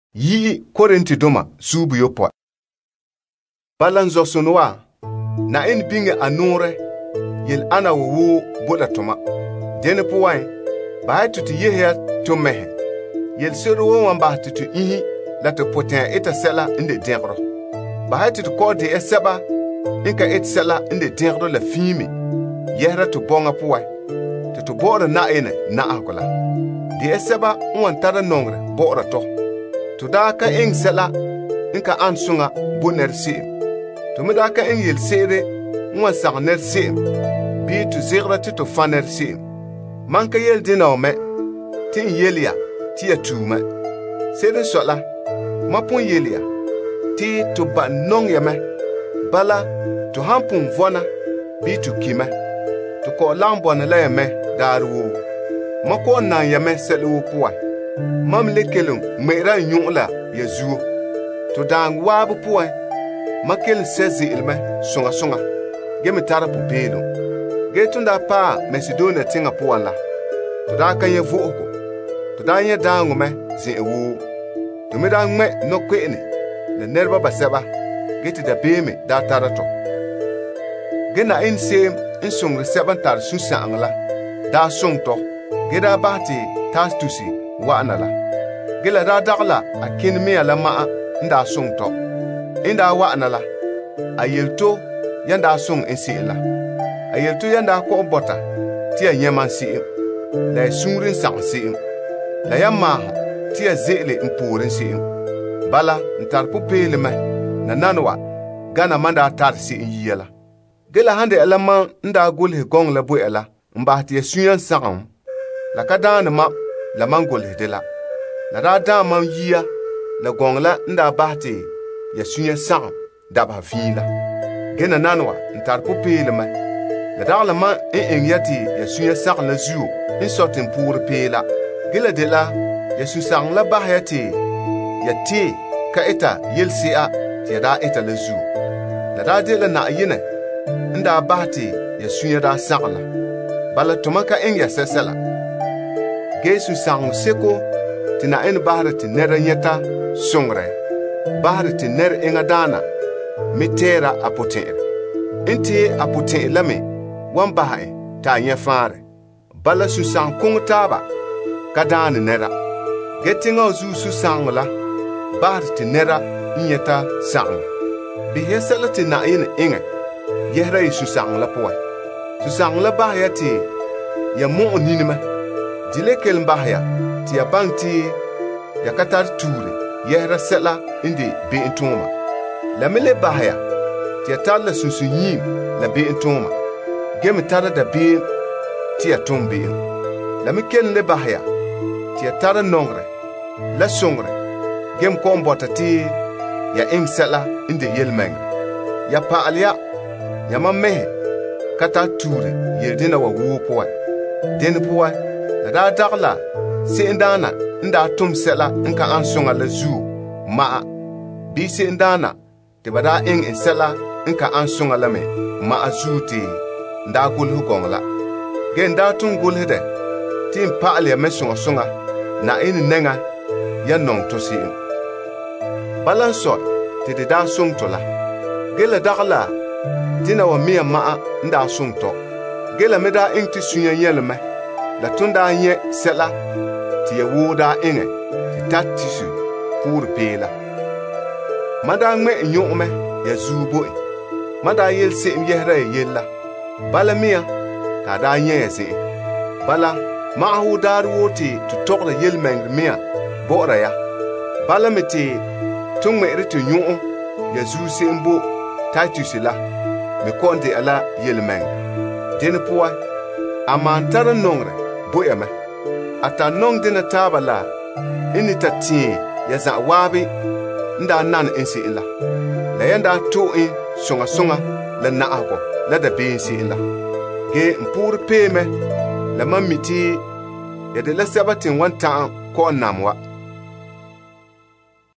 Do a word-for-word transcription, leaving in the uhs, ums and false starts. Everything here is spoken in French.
yi Korinti doma subu yopo. Balan zosunwa na en binge anure yel ana wu bola toma. Dene puwai ba tutu yehya tomehe. Yel seru wan ba tutu ihi la te poten eta sela inde dengro. Ba tutu ko de eseba inka et sela inde dengro la fimi. Yehra to bonga puwai. Tutu bora na ene na akola. De eseba wan tada nongre bora to. Tuda ka eng sela inka ansunga boner si. Tumida ka eng yel sere nwa sagner si. Bi tu zigra ti to faner si. Manka yel dina ome tin yelia ti ya tuuma. Sere sola mapun yelia ti to ba nong yame bala to hampun vona bi tu kime to ko lambon la yame daru mako na yame selu puwa mam lekelung mera nyungla yezu to dang wabu puwa makel sezi ilme sunga sunga gemi tara pupelo getunda pa Macedonia tinga puwa la to da kan ye vuoko to da ye dangu me zi ewu to me da ngme no kwene na nerba baseba geti da beme da tara to gena in sem in sung reseban tar susa angla da sung to geda bahti tas tusi wa anala gela da dagla akin me ala ma nda sung to inda wa anala ayelto yanda sung insila ayelto yanda ko bota ti anyaman si la sungrin sang si la yamma ti azele impurin si bala ntar pupele me na nanwa gana manda tar si yela gela hande alama nda gulhe gong la buela mbahti suyan sang la kadana ma la mangolhe de la la rada man yia la gong la nda bahti ya suyan sang daba fila gena nanwa ntar pupele me la dagla ma en yati ya suyan sang la zuo in sortin pour pela gela de la ya su sang la bahyati ya ti ka eta yelsia ti da eta la zuo la da de la na yine nda bahti ya suya da sagla bala tumaka en ya sesela gesu sang seko tina en bahra ti nera nyeta sungre bahra ti ner enga dana mitera apotere inti apotere lame wan bahai ta nya fare bala su sang kung taba kadana nera getinga zu su sang la bahra ti nera nyeta sang bi hesela ti na yin inga yehra yi susang la poa susang la bahya ti ya mo ninima dile kel bahya ti ya bangti ya katar ture yehra sela indi be intuma la mele bahya ti ya talla susunyi la be intuma gem tara da be ti ya tumbe la mikel le bahya ti ya tara nongre la songre gem ko mbota ti ya ing sela indi yelmeng ya pa alia yama mehe kata ture yerdina wa wu puwa den puwa la da dagla se ndana nda tum sela nka ansonga la zu ma bi se ndana te bada ing in sela nka ansonga la me ma azuti nda gul hu gongla gen da tum gul hede tim pa ale me songa songa na in nenga ya nong to si balanso te de da sung to la gela dagla dina wa miya maa nda sungto gela meda ingti sunya yelme la tunda nye sela ti wuda inge ti tatisu pour pela mada ngme nyume ya zubo mada yel se yehra yella bala miya ta da nye se bala ma hu daru woti to tokla yelmeng miya bora ya bala meti tungme ritu nyu ya zu se mbo tatisu la me konde ala yelmeng den puwa amantara nongre boya me ata nong dina tabala ini tati ya za wabi nda nan insi ila la yanda to in songa songa la na ako la da be insi ila ge mpur peme la mamiti ya de la sabatin wanta ko namwa